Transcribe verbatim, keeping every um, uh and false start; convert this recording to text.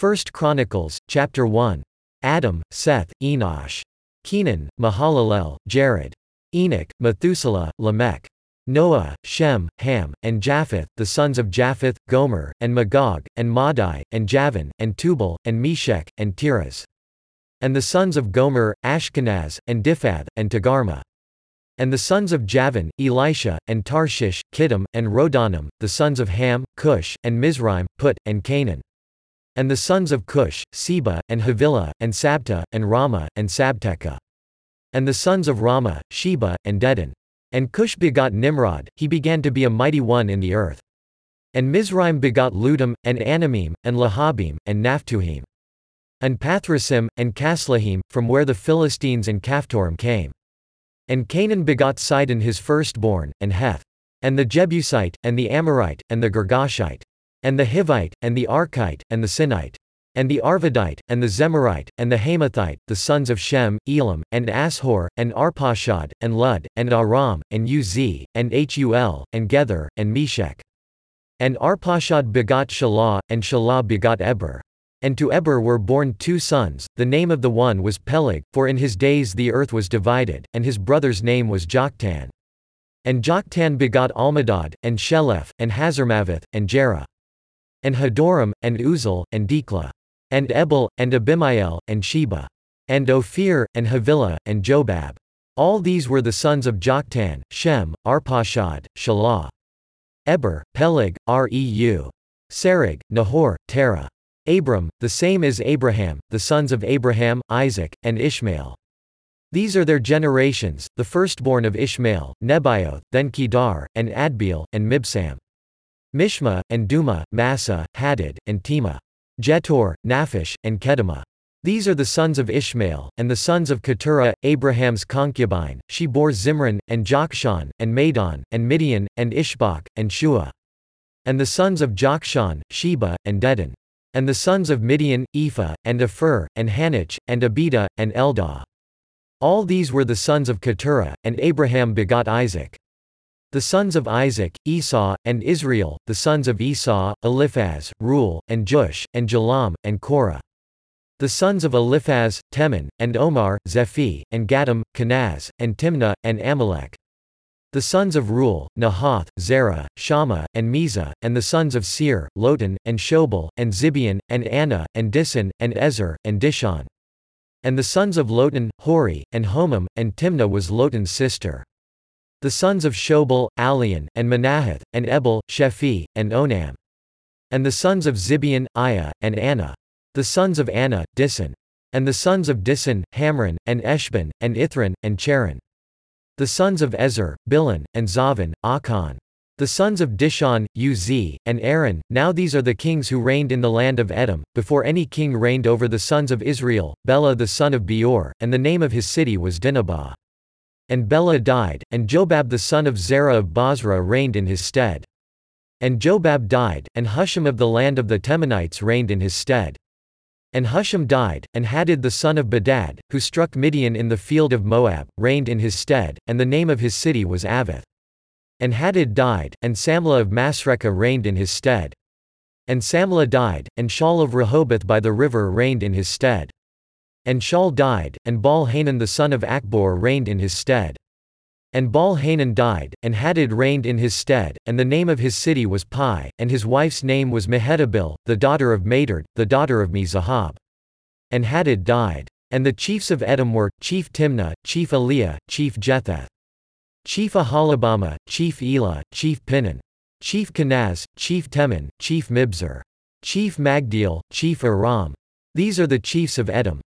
First Chronicles, chapter one. Adam, Seth, Enosh. Kenan, Mahalalel, Jared. Enoch, Methuselah, Lamech. Noah, Shem, Ham, and Japheth, the sons of Japheth, Gomer, and Magog, and Madai, and Javan, and Tubal, and Meshech, and Tiras. And the sons of Gomer, Ashkenaz, and Diphath, and Togarmah. And the sons of Javan, Elisha, and Tarshish, Kittim, and Rodanim, the sons of Ham, Cush, and Mizraim, Put, and Canaan. And the sons of Cush, Seba, and Havilah, and Sabta, and Ramah, and Sabteca. And the sons of Ramah, Sheba, and Dedan. And Cush begot Nimrod, he began to be a mighty one in the earth. And Mizraim begot Ludim, and Anamim, and Lahabim, and Naphtuhim. And Pathrasim, and Caslahim, from where the Philistines and Caphtorim came. And Canaan begot Sidon his firstborn, and Heth. And the Jebusite, and the Amorite, and the Girgashite. And the Hivite, and the Archite, and the Sinite. And the Arvadite, and the Zemarite, and the Hamathite, the sons of Shem, Elam, and Ashur, and Arpachshad, and Lud, and Aram, and Uz, and Hul, and Gether, and Meshech. And Arpachshad begot Shelah, and Shelah begot Eber. And to Eber were born two sons, the name of the one was Peleg, for in his days the earth was divided, and his brother's name was Joktan. And Joktan begot Almadad, and Sheleph, and Hazarmaveth, and Jerah. And Hadoram, and Uzal, and Diklah. And Ebal, and Abimael, and Sheba. And Ophir, and Havilah, and Jobab. All these were the sons of Joktan, Shem, Arpachshad, Shelah. Eber, Peleg, Reu. Serug, Nahor, Terah. Abram, the same as Abraham, the sons of Abraham, Isaac, and Ishmael. These are their generations, the firstborn of Ishmael, Nebaioth, then Kedar, and Adbeel, and Mibsam. Mishma, and Duma, Massa, Hadid, and Tema. Jetor, Naphish, and Kedemah. These are the sons of Ishmael, and the sons of Keturah, Abraham's concubine. She bore Zimran, and Jokshan, and Madon, and Midian, and Ishbak, and Shua. And the sons of Jokshan, Sheba, and Dedan. And the sons of Midian, Ephah, and Epher, and Hanich, and Abida, and Eldah. All these were the sons of Keturah, and Abraham begot Isaac. The sons of Isaac, Esau, and Israel, the sons of Esau, Eliphaz, Reuel, and Jush, and Jalam, and Korah. The sons of Eliphaz, Teman, and Omar, Zephi, and Gatam, Kenaz, and Timnah, and Amalek. The sons of Reuel, Nahath, Zerah, Shammah, and Mizah, and the sons of Seir, Lotan, and Shobal, and Zibeon, and Anna, and Disan, and Ezer, and Dishon. And the sons of Lotan, Hori, and Homam, and Timnah was Lotan's sister. The sons of Shobal, Alian, and Manahath, and Ebal, Shephi, and Onam. And the sons of Zibeon, Aiah, and Anna. The sons of Anna, Disan. And the sons of Disan, Hamran, and Eshban, and Ithran, and Cheran. The sons of Ezer, Bilhan, and Zavan, Achan. The sons of Dishon, Uz, and Aaron. Now these are the kings who reigned in the land of Edom, before any king reigned over the sons of Israel, Bela the son of Beor, and the name of his city was Dinhabah. And Bela died, and Jobab the son of Zerah of Bozrah reigned in his stead. And Jobab died, and Husham of the land of the Temanites reigned in his stead. And Husham died, and Hadad the son of Bedad, who struck Midian in the field of Moab, reigned in his stead, and the name of his city was Avith. And Hadad died, and Samlah of Masrekah reigned in his stead. And Samlah died, and Shaul of Rehoboth by the river reigned in his stead. And Shaul died, and Baal-Hanan the son of Achbor reigned in his stead. And Baal-Hanan died, and Hadad reigned in his stead, and the name of his city was Pai, and his wife's name was Mehetabel, the daughter of Matard, the daughter of Me-Zahab. And Hadad died. And the chiefs of Edom were, Chief Timnah, Chief Eliah, Chief Jetheth. Chief Ahalabama, Chief Elah, Chief Pinan. Chief Kenaz, Chief Teman, Chief Mibzar. Chief Magdiel, Chief Aram. These are the chiefs of Edom.